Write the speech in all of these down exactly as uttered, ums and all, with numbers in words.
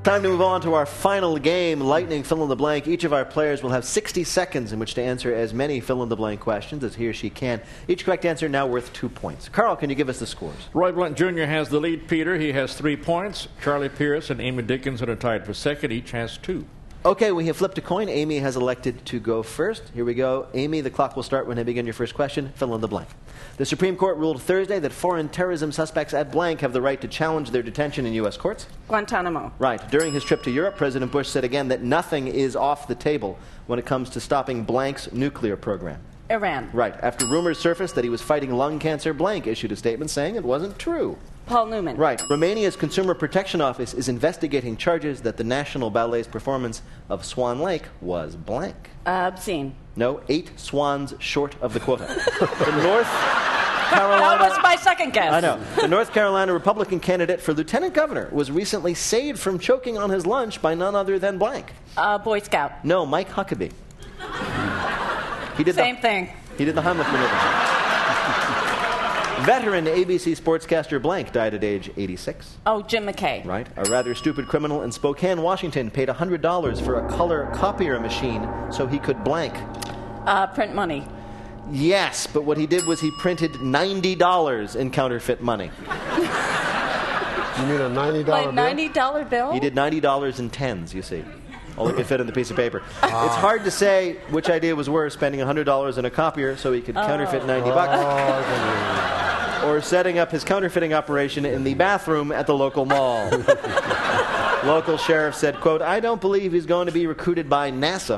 Time to move on to our final game, Lightning Fill in the Blank. Each of our players will have sixty seconds in which to answer as many fill in the blank questions as he or she can. Each correct answer now worth two points. Carl, can you give us the scores? Roy Blunt Junior has the lead, Peter. He has three points. Charlie Pierce and Amy Dickinson are tied for second. Each has two. Okay, we have flipped a coin. Amy has elected to go first. Here we go. Amy, the clock will start when I begin your first question. Fill in the blank. The Supreme Court ruled Thursday that foreign terrorism suspects at blank have the right to challenge their detention in U S courts. Guantanamo. Right. During his trip to Europe, President Bush said again that nothing is off the table when it comes to stopping blank's nuclear program. Iran. Right. After rumors surfaced that he was fighting lung cancer, blank issued a statement saying it wasn't true. Paul Newman. Right. Romania's Consumer Protection Office is investigating charges that the National Ballet's performance of Swan Lake was blank. Uh, obscene. No, eight swans short of the quota. The North Carolina... That was my second guess. I know. The North Carolina Republican candidate for lieutenant governor was recently saved from choking on his lunch by none other than blank. Uh, Boy Scout. No, Mike Huckabee. He did Same the, thing. He did the Heimlich maneuver. Veteran A B C sportscaster blank died at age eighty-six. Oh, Jim McKay. Right. A rather stupid criminal in Spokane, Washington paid one hundred dollars for a color copier machine so he could blank. Uh, print money. Yes, but what he did was he printed ninety dollars in counterfeit money. You mean a ninety dollar Like ninety dollar bill? He did ninety dollars in tens, you see. All he could fit on the piece of paper. Ah. It's hard to say which idea was worse, spending one hundred dollars in a copier so he could oh. counterfeit ninety bucks. Oh, or setting up his counterfeiting operation in the bathroom at the local mall. Local sheriff said, quote, I don't believe he's going to be recruited by NASA.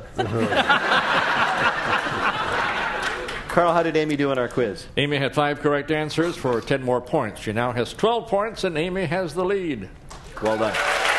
Carl, how did Amy do in our quiz? Amy had five correct answers for ten more points. She now has twelve points, and Amy has the lead. Well done.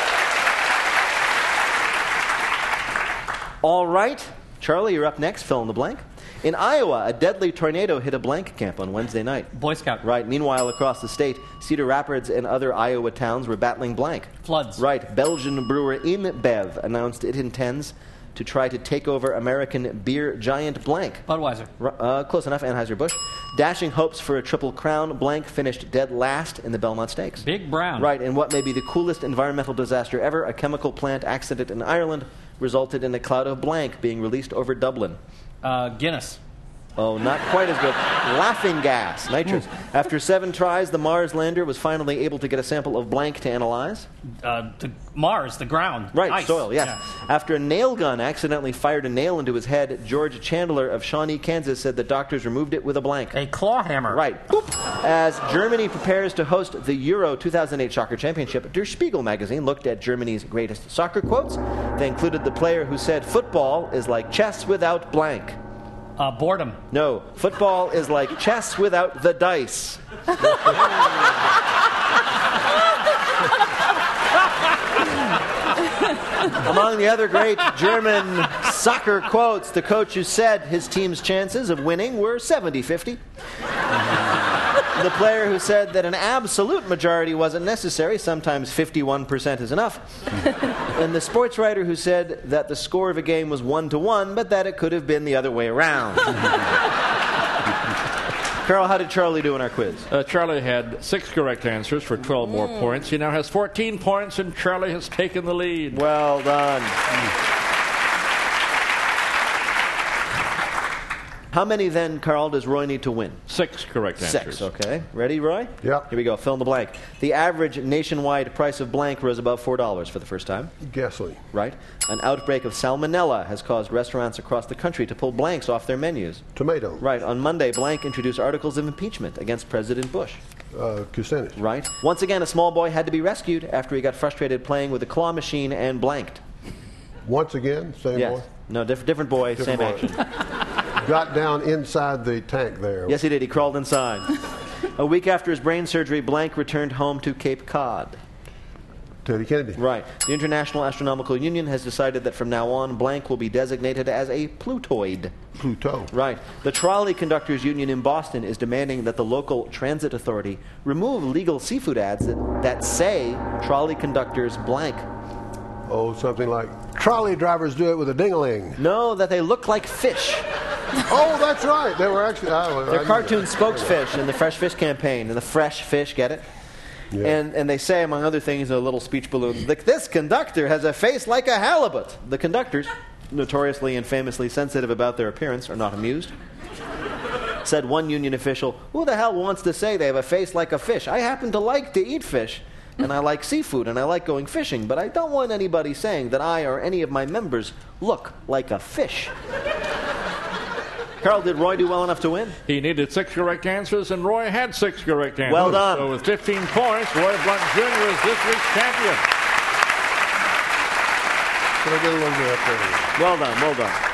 All right. Charlie, you're up next. Fill in the blank. In Iowa, a deadly tornado hit a blank camp on Wednesday night. Boy Scout. Right. Meanwhile, across the state, Cedar Rapids and other Iowa towns were battling blank. Floods. Right. Belgian brewer InBev announced it intends to try to take over American beer giant blank. Budweiser. Uh, close enough, Anheuser-Busch. Dashing hopes for a triple crown, blank finished dead last in the Belmont Stakes. Big Brown. Right. And what may be the coolest environmental disaster ever, a chemical plant accident in Ireland resulted in a cloud of blank being released over Dublin. Uh, Guinness. Oh, not quite as good. Laughing gas, nitrous. After seven tries, the Mars lander was finally able to get a sample of blank to analyze. Uh, the Mars, the ground. Right, Ice. soil, yes. Yeah. After a nail gun accidentally fired a nail into his head, George Chandler of Shawnee, Kansas said that doctors removed it with a blank. A claw hammer. Right. Boop. As Germany prepares to host the Euro two thousand eight Soccer Championship, Der Spiegel magazine looked at Germany's greatest soccer quotes. They included the player who said, football is like chess without blank. Uh, boredom. No, football is like chess without the dice. Among the other great German soccer quotes, the coach who said his team's chances of winning were seventy fifty. The player who said that an absolute majority wasn't necessary, sometimes fifty-one percent is enough. And the sports writer who said that the score of a game was one to one, but that it could have been the other way around. Carl, how did Charlie do in our quiz? Uh, Charlie had six correct answers for twelve more points. He now has fourteen points, and Charlie has taken the lead. Well done. Mm. How many, then, Carl, does Roy need to win? Six correct answers. Six, okay. Ready, Roy? Yep. Here we go. Fill in the blank. The average nationwide price of blank rose above four dollars for the first time. Gasoline. Right. An outbreak of salmonella has caused restaurants across the country to pull blanks off their menus. Tomato. Right. On Monday, blank introduced articles of impeachment against President Bush. Uh, Kucinich. Right. Once again, a small boy had to be rescued after he got frustrated playing with a claw machine and blanked. Once again, same yes. boy? No, diff- different boy, different same boy. action. Got down inside the tank there. Yes, he did. He crawled inside. A week after his brain surgery, blank returned home to Cape Cod. Teddy Kennedy. Right. The International Astronomical Union has decided that from now on, blank will be designated as a Plutoid. Pluto. Right. The Trolley Conductors Union in Boston is demanding that the local transit authority remove legal seafood ads that, that say trolley conductors blank. Oh, something like, trolley drivers do it with a ding-a-ling. No, that they look like fish. Oh, that's right. They were actually... Oh, They're cartoon spokesfish in the Fresh Fish campaign. And the fresh fish, get it? Yeah. And, and they say, among other things, in a little speech balloon, "Th- this conductor has a face like a halibut." The conductors, notoriously and famously sensitive about their appearance, are not amused. Said one union official, "Who the hell wants to say they have a face like a fish? I happen to like to eat fish, and I like seafood, and I like going fishing, but I don't want anybody saying that I or any of my members look like a fish." Carl, did Roy do well enough to win? He needed six correct answers, and Roy had six correct answers. Well done. So with fifteen points, Roy Blunt Junior is this week's champion. Can I get a little bit up there? Well done, well done.